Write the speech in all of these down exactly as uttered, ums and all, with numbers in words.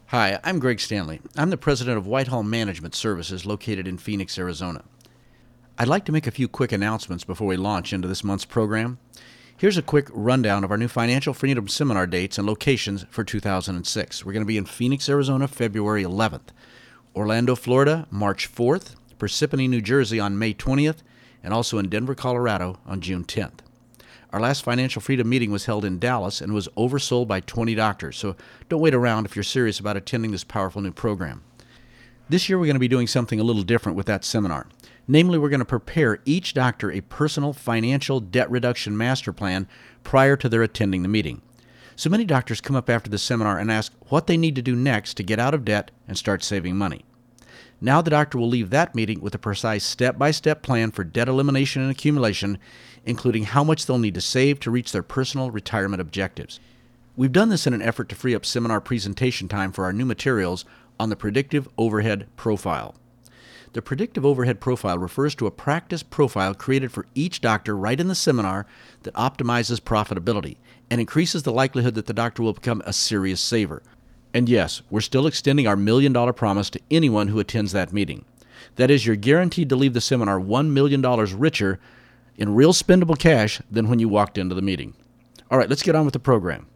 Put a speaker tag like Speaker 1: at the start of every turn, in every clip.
Speaker 1: Hi, I'm Greg Stanley. I'm the president of Whitehall Management Services located in Phoenix, Arizona. I'd like to make a few quick announcements before we launch into this month's program. Here's a quick rundown of our new Financial Freedom Seminar dates and locations for two thousand six. We're going to be in Phoenix, Arizona, February eleventh, Orlando, Florida, March fourth, Parsippany, New Jersey on May twentieth, and also in Denver, Colorado on June tenth. Our last Financial Freedom meeting was held in Dallas and was oversold by twenty doctors, so don't wait around if you're serious about attending this powerful new program. This year we're going to be doing something a little different with that seminar. Namely, we're going to prepare each doctor a personal financial debt reduction master plan prior to their attending the meeting. So many doctors come up after the seminar and ask what they need to do next to get out of debt and start saving money. Now the doctor will leave that meeting with a precise step-by-step plan for debt elimination and accumulation, including how much they'll need to save to reach their personal retirement objectives. We've done this in an effort to free up seminar presentation time for our new materials on the Predictive Overhead Profile. The Predictive Overhead Profile refers to a practice profile created for each doctor right in the seminar that optimizes profitability and increases the likelihood that the doctor will become a serious saver. And yes, we're still extending our million dollar promise to anyone who attends that meeting. That is, you're guaranteed to leave the seminar one million dollars richer in real spendable cash than when you walked into the meeting. All right, let's get on with the program.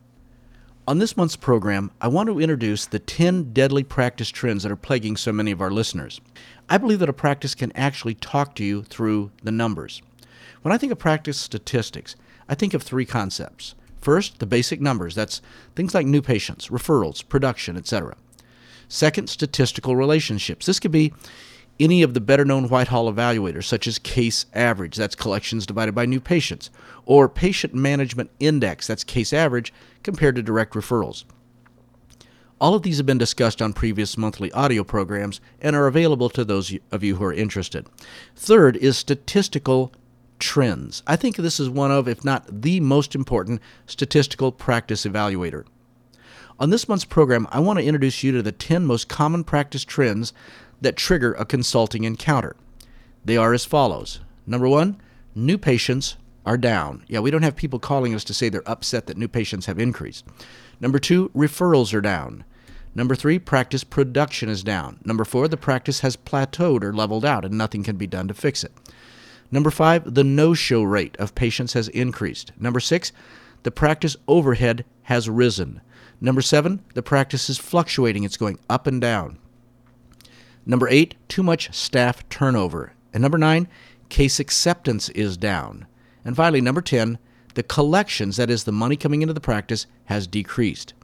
Speaker 1: On this month's program, I want to introduce the ten deadly practice trends that are plaguing so many of our listeners. I believe that a practice can actually talk to you through the numbers. When I think of practice statistics, I think of three concepts. First, the basic numbers. That's things like new patients, referrals, production, et cetera. Second, statistical relationships. This could be any of the better-known Whitehall evaluators, such as case average, that's collections divided by new patients, or patient management index, that's case average, compared to direct referrals. All of these have been discussed on previous monthly audio programs and are available to those of you who are interested. Third is statistical trends. I think this is one of, if not the most important, statistical practice evaluator. On this month's program, I want to introduce you to the ten most common practice trends that trigger a consulting encounter. They are as follows. Number one, new patients are down. Yeah, we don't have people calling us to say they're upset that new patients have increased. Number two, referrals are down. Number three, practice production is down. Number four, the practice has plateaued or leveled out and nothing can be done to fix it. Number five, the no-show rate of patients has increased. Number six, the practice overhead has risen. Number seven, the practice is fluctuating. It's going up and down. Number eight, too much staff turnover. And number nine, case acceptance is down. And finally, number ten, the collections, that is the money coming into the practice, has decreased.